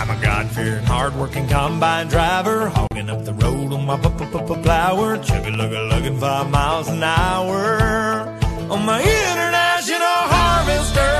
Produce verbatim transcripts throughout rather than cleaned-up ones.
I'm a God-fearing, hard-working combine driver, hogging up the road on my plower, chugga-lugga-lugging five miles an hour on my International Harvester.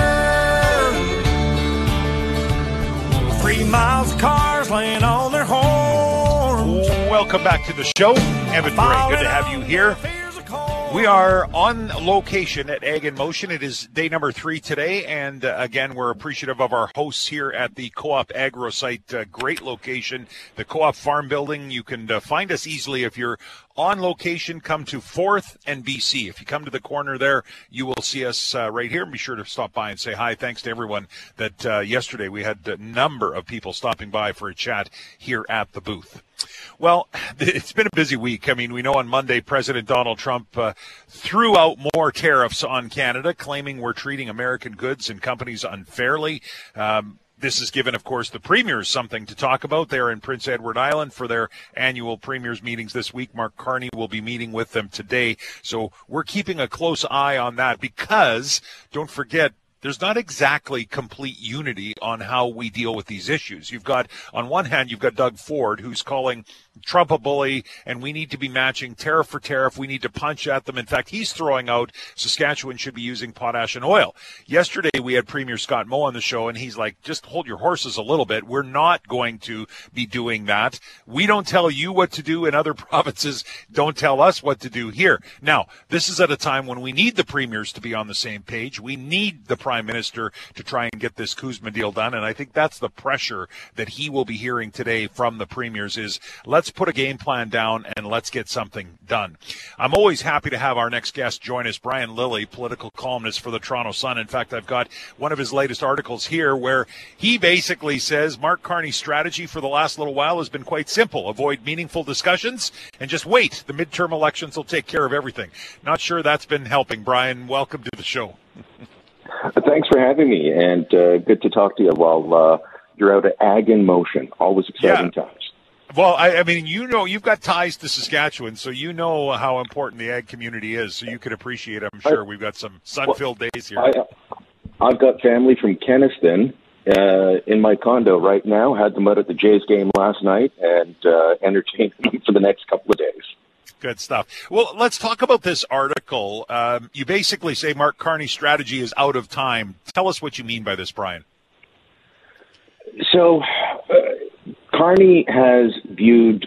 Three miles of cars laying on their horns. Welcome back to the show. Evan Gray, good to have you here. We are on location at Ag in Motion. It is day number three today, and uh, again, we're appreciative of our hosts here at the Co-op Agro site. Uh, great location, the Co-op Farm Building. You can uh, find us easily if you're on location. Come to fourth and B C. If you come to the corner there, you will see us uh, right here. And be sure to stop by and say hi. Thanks to everyone that uh, yesterday we had a number of people stopping by for a chat here at the booth. Well, it's been a busy week. I mean, we know on Monday, President Donald Trump uh, threw out more tariffs on Canada, claiming we're treating American goods and companies unfairly. Um, This has given, of course, the premiers something to talk about. They're in Prince Edward Island for their annual premiers meetings this week. Mark Carney will be meeting with them today. So we're keeping a close eye on that because, don't forget, there's not exactly complete unity on how we deal with these issues. You've got, on one hand, you've got Doug Ford, who's calling Trump a bully, and we need to be matching tariff for tariff. We need to punch at them. In fact, he's throwing out Saskatchewan should be using potash and oil. Yesterday, we had Premier Scott Moe on the show, and he's like, just hold your horses a little bit. We're not going to be doing that. We don't tell you what to do in other provinces. Don't tell us what to do here. Now, this is at a time when we need the premiers to be on the same page. We need the Prime Minister to try and get this CUSMA deal done, and I think that's the pressure that he will be hearing today from the premiers is let's put a game plan down and let's get something done. I'm always happy to have our next guest join us, Brian Lilley, political columnist for the Toronto Sun. In fact, I've got one of his latest articles here where he basically says Mark Carney's strategy for the last little while has been quite simple. Avoid meaningful discussions and just wait. The midterm elections will take care of everything. Not sure that's been helping. Brian, welcome to the show. Thanks for having me, and uh, good to talk to you while uh, you're out at Ag in Motion. Always exciting yeah. times. Well, I, I mean, you know, you've got ties to Saskatchewan, so you know how important the ag community is, so you could appreciate it. I'm sure I, we've got some sun-filled well, days here. I, I've got family from Kenniston uh, in my condo right now. Had them out at the Jays game last night and uh, entertained them for the next couple of days. Good stuff. Well, let's talk about this article. Um, you basically say Mark Carney's strategy is out of time. Tell us what you mean by this, Brian. So, uh, Carney has viewed,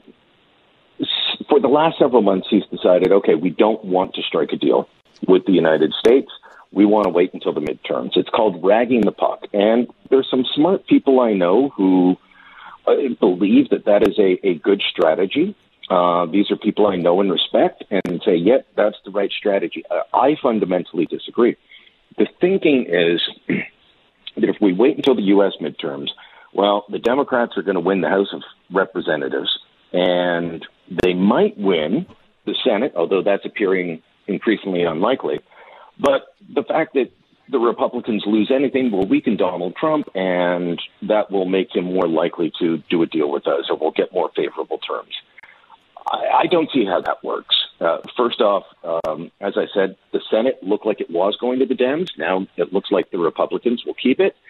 for the last several months, he's decided, okay, we don't want to strike a deal with the United States. We want to wait until the midterms. It's called ragging the puck. And there's some smart people I know who uh, believe that that is a, a good strategy. Uh, these are people I know and respect and say, yep, that's the right strategy. Uh, I fundamentally disagree. The thinking is that if we wait until the U S midterms, well, the Democrats are going to win the House of Representatives, and they might win the Senate, although that's appearing increasingly unlikely. But the fact that the Republicans lose anything will weaken Donald Trump, and that will make him more likely to do a deal with us, or we'll get more favorable terms. I, I don't see how that works. Uh, first off, um, as I said, the Senate looked like it was going to the Dems. Now it looks like the Republicans will keep it.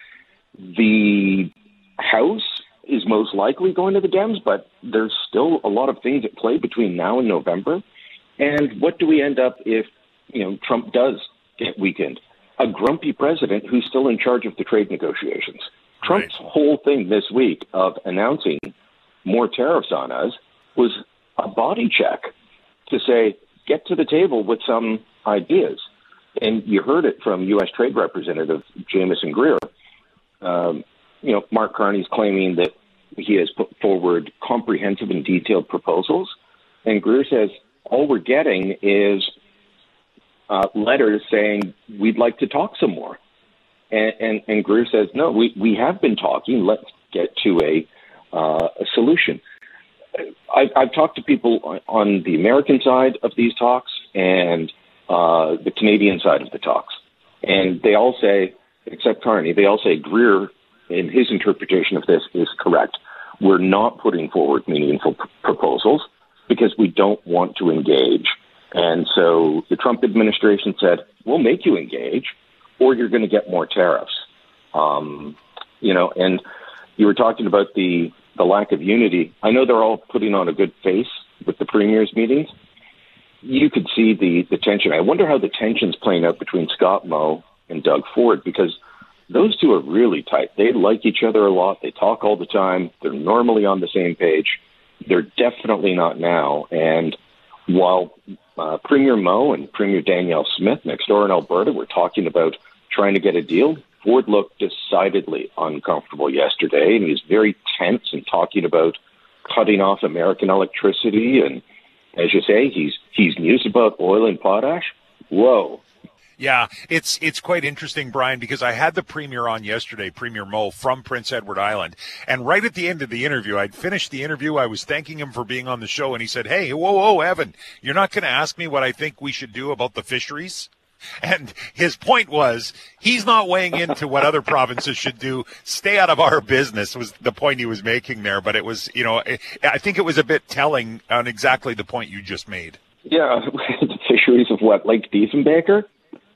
The House is most likely going to the Dems, but there's still a lot of things at play between now and November. And what do we end up if, you know, Trump does get weakened? A grumpy president who's still in charge of the trade negotiations. Trump's right. whole thing this week of announcing more tariffs on us was a body check to say, get to the table with some ideas. And you heard it from U S Trade Representative Jamieson Greer. Um, you know, Mark Carney's claiming that he has put forward comprehensive and detailed proposals. And Greer says, all we're getting is uh, letters saying we'd like to talk some more. And, and, and Greer says, no, we, we have been talking. Let's get to a, uh, a solution. I, I've talked to people on, on the American side of these talks and uh, the Canadian side of the talks. And they all say, except Carney, they all say Greer, in his interpretation of this, is correct. We're not putting forward meaningful pr- proposals because we don't want to engage. And so the Trump administration said, we'll make you engage or you're going to get more tariffs. Um, you know, and you were talking about the, the lack of unity. I know they're all putting on a good face with the premier's meetings. You could see the, the tension. I wonder how the tension's playing out between Scott Moe and Doug Ford, because those two are really tight. They like each other a lot. They talk all the time. They're normally on the same page. They're definitely not now. And while uh, Premier Moe and Premier Danielle Smith next door in Alberta were talking about trying to get a deal, Ford looked decidedly uncomfortable yesterday, and he's very tense and talking about cutting off American electricity. And as you say, he's he's mused about oil and potash. Whoa. Yeah, it's it's quite interesting, Brian, because I had the Premier on yesterday, Premier Moe from Prince Edward Island, and right at the end of the interview, I'd finished the interview, I was thanking him for being on the show, and he said, hey, whoa, whoa, Evan, you're not going to ask me what I think we should do about the fisheries? And his point was, he's not weighing into what other provinces should do. Stay out of our business was the point he was making there, but it was, you know, I think it was a bit telling on exactly the point you just made. Yeah, the fisheries of what, Lake Diefenbaker?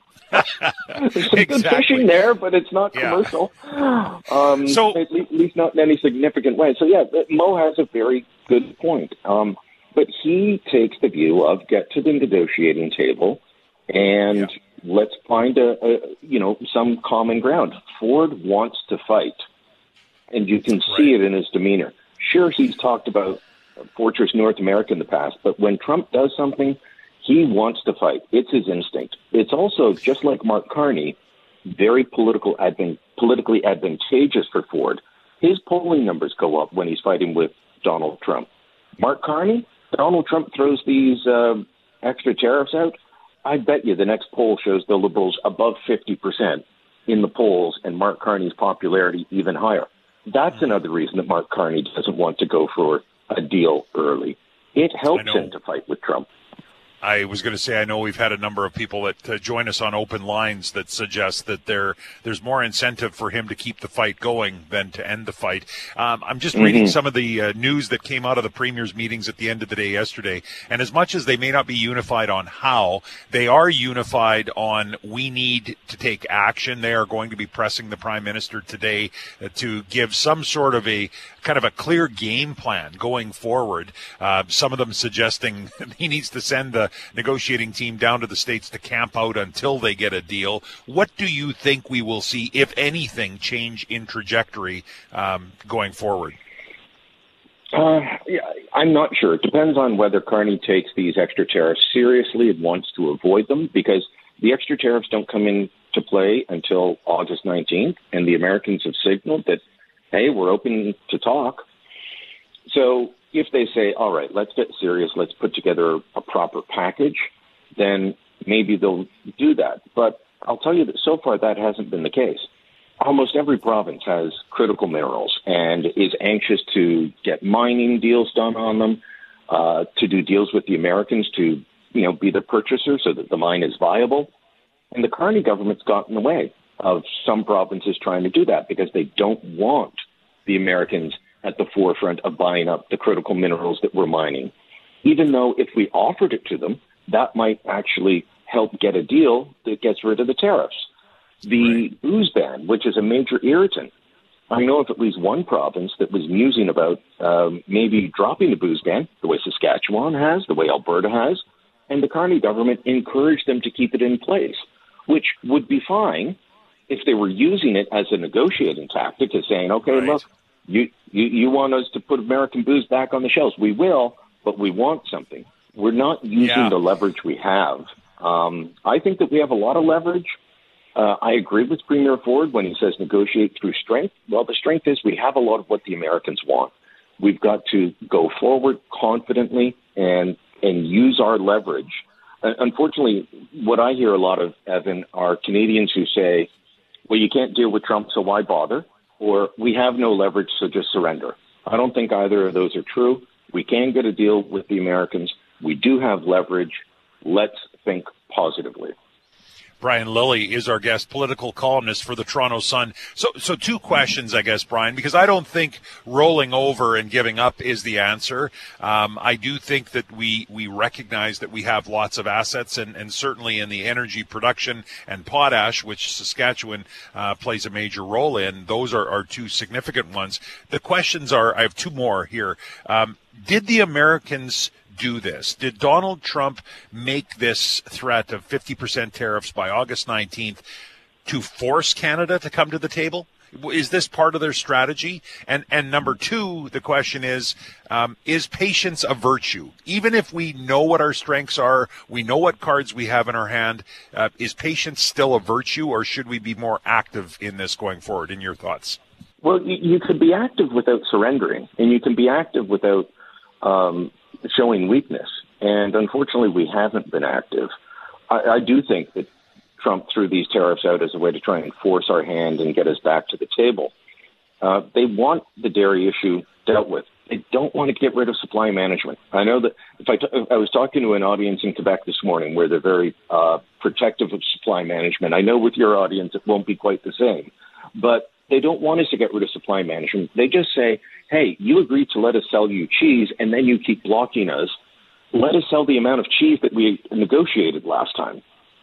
There's some exactly. good fishing there, but it's not commercial. Yeah. Um, so, at least not in any significant way. So, yeah, Moe has a very good point. Um, but he takes the view of get to the negotiating table and yeah. let's find a, a, you know, some common ground. Ford wants to fight, and you can see right. it in his demeanor. Sure, he's talked about Fortress North America in the past, but when Trump does something, he wants to fight. It's his instinct. It's also, just like Mark Carney, very political advan- politically advantageous for Ford. His polling numbers go up when he's fighting with Donald Trump. Mark Carney, Donald Trump throws these uh, extra tariffs out. I bet you the next poll shows the Liberals above fifty percent in the polls and Mark Carney's popularity even higher. That's another reason that Mark Carney doesn't want to go for a deal early. It helps him to fight with Trump. I was going to say, I know we've had a number of people that uh, join us on open lines that suggest that there there's more incentive for him to keep the fight going than to end the fight. Um, I'm just mm-hmm. reading some of the uh, news that came out of the Premier's meetings at the end of the day yesterday. And as much as they may not be unified on how, they are unified on we need to take action. They are going to be pressing the Prime Minister today uh, to give some sort of a kind of a clear game plan going forward. Uh, some of them suggesting he needs to send the negotiating team down to the States to camp out until they get a deal. What do you think we will see, if anything, change in trajectory um, going forward? Uh, yeah, I'm not sure. It depends on whether Carney takes these extra tariffs seriously and wants to avoid them, because the extra tariffs don't come into play until August nineteenth, and the Americans have signaled that, hey, we're open to talk. So if they say, all right, let's get serious, let's put together a proper package, then maybe they'll do that. But I'll tell you that so far that hasn't been the case. Almost every province has critical minerals and is anxious to get mining deals done on them, uh, to do deals with the Americans to, you know, be the purchaser so that the mine is viable. And the Carney government's gotten in the way of some provinces trying to do that because they don't want the Americans at the forefront of buying up the critical minerals that we're mining. Even though if we offered it to them, that might actually help get a deal that gets rid of the tariffs. The right. booze ban, which is a major irritant. I know of at least one province that was musing about um, maybe dropping the booze ban, the way Saskatchewan has, the way Alberta has, and the Carney government encouraged them to keep it in place, which would be fine if they were using it as a negotiating tactic, as saying, okay, right. look, you, you, you want us to put American booze back on the shelves. We will, but we want something. We're not using yeah. the leverage we have. Um, I think that we have a lot of leverage. Uh, I agree with Premier Ford when he says negotiate through strength. Well, the strength is we have a lot of what the Americans want. We've got to go forward confidently and and use our leverage. Uh, unfortunately, what I hear a lot of, Evan, are Canadians who say, well, you can't deal with Trump, so why bother? Or we have no leverage, so just surrender. I don't think either of those are true. We can get a deal with the Americans. We do have leverage. Let's think positively. Brian Lilley is our guest, political columnist for the Toronto Sun. So, so two questions, I guess, Brian, because I don't think rolling over and giving up is the answer. Um, I do think that we, we recognize that we have lots of assets, and, and certainly in the energy production and potash, which Saskatchewan uh, plays a major role in, those are, are two significant ones. The questions are, I have two more here. Um, did the Americans do this? Did Donald Trump make this threat of fifty percent tariffs by August nineteenth to force Canada to come to the table? Is this part of their strategy? And and number two, the question is, um, is patience a virtue? Even if we know what our strengths are, we know what cards we have in our hand, uh, is patience still a virtue, or should we be more active in this going forward, in your thoughts? Well, you, you could be active without surrendering, and you can be active without um, showing weakness. And unfortunately, we haven't been active. I, I do think that Trump threw these tariffs out as a way to try and force our hand and get us back to the table. Uh, they want the dairy issue dealt with. They don't want to get rid of supply management. I know that if I, t- I was talking to an audience in Quebec this morning where they're very uh, protective of supply management. I know with your audience it won't be quite the same, but they don't want us to get rid of supply management. They just say, hey, you agreed to let us sell you cheese, and then you keep blocking us. Let us sell the amount of cheese that we negotiated last time.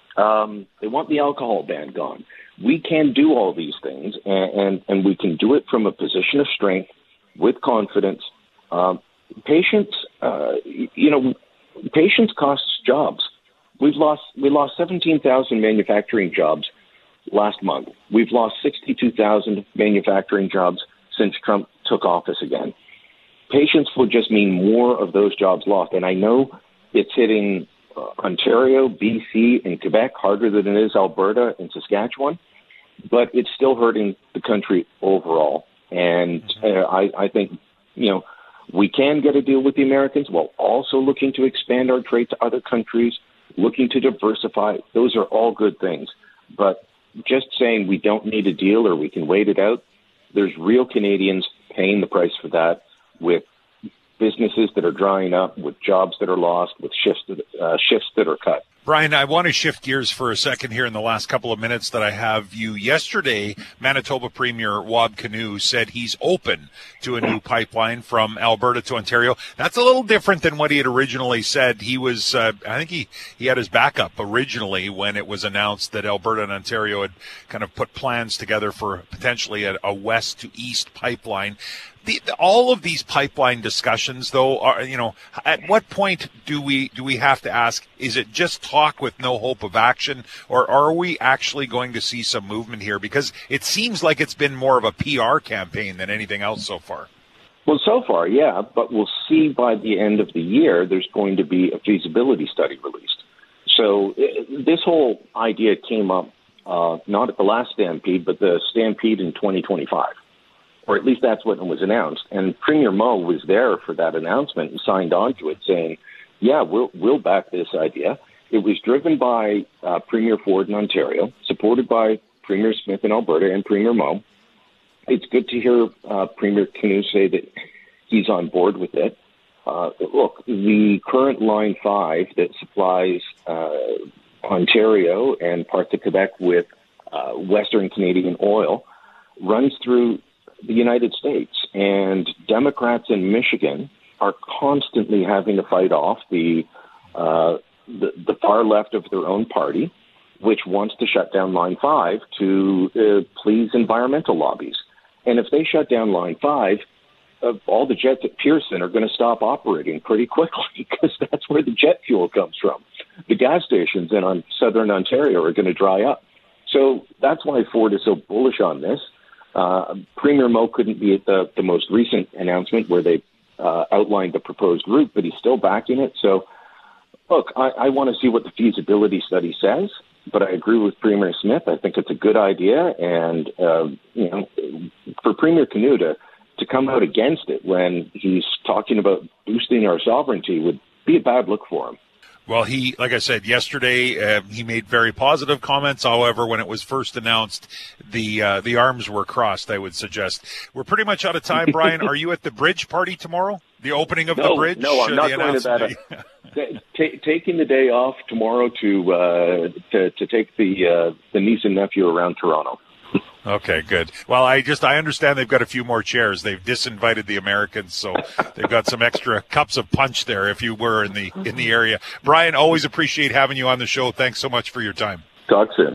Um, they want the alcohol ban gone. We can do all these things, and, and, and we can do it from a position of strength with confidence. Um, patience, uh, you know, patience costs jobs. We've lost, we lost seventeen thousand manufacturing jobs last month. We've lost sixty-two thousand manufacturing jobs since Trump took office again. Patience will just mean more of those jobs lost. And I know it's hitting uh, Ontario, B C, and Quebec harder than it is Alberta and Saskatchewan, but it's still hurting the country overall. And uh, I, I think, you know, we can get a deal with the Americans while also looking to expand our trade to other countries, looking to diversify. Those are all good things. But just saying we don't need a deal or we can wait it out, there's real Canadians paying the price for that, with businesses that are drying up, with jobs that are lost, with shifts that, uh, shifts that are cut. Brian, I want to shift gears for a second here in the last couple of minutes that I have you. Yesterday, Manitoba Premier Wab Kinew said he's open to a new pipeline from Alberta to Ontario. That's a little different than what he had originally said. He was, uh, I think he, he had his backup originally when it was announced that Alberta and Ontario had kind of put plans together for potentially a, a west to east pipeline. The, the, all of these pipeline discussions, though, are, you know, at what point do we do we have to ask, is it just talk with no hope of action, or are we actually going to see some movement here? Because it seems like it's been more of a P R campaign than anything else so far. Well, so far, yeah, but we'll see by the end of the year there's going to be a feasibility study released. So it, this whole idea came up uh, not at the last Stampede, but the Stampede in twenty twenty-five. Or at least that's what was announced. And Premier Moe was there for that announcement and signed on to it saying, yeah, we'll, we'll back this idea. It was driven by uh, Premier Ford in Ontario, supported by Premier Smith in Alberta and Premier Moe. It's good to hear uh, Premier Kinew say that he's on board with it. Uh, look, the current Line five that supplies uh, Ontario and parts of Quebec with uh, Western Canadian oil runs through the United States, and Democrats in Michigan are constantly having to fight off the, uh, the the far left of their own party, which wants to shut down Line five to uh, please environmental lobbies. And if they shut down Line five, uh, all the jets at Pearson are going to stop operating pretty quickly because that's where the jet fuel comes from. The gas stations in on southern Ontario are going to dry up. So that's why Ford is so bullish on this. Uh, Premier Moe couldn't be at the, the most recent announcement where they uh, outlined the proposed route, but he's still backing it. So, look, I, I want to see what the feasibility study says, but I agree with Premier Smith. I think it's a good idea, and uh, you know, for Premier Kinew to, to come out against it when he's talking about boosting our sovereignty would be a bad look for him. Well, he, like I said, yesterday, uh, he made very positive comments. However, when it was first announced, the uh, the arms were crossed, I would suggest. We're pretty much out of time, Brian. Are you at the bridge party tomorrow? The opening of no, the bridge? No, I'm not going to that. T- taking the day off tomorrow to uh, to, to take the uh, the niece and nephew around Toronto. Okay, good. Well, I just I understand they've got a few more chairs. They've disinvited the Americans, so they've got some extra cups of punch there if you were in the in the area. Brian, always appreciate having you on the show. Thanks so much for your time. Talk soon.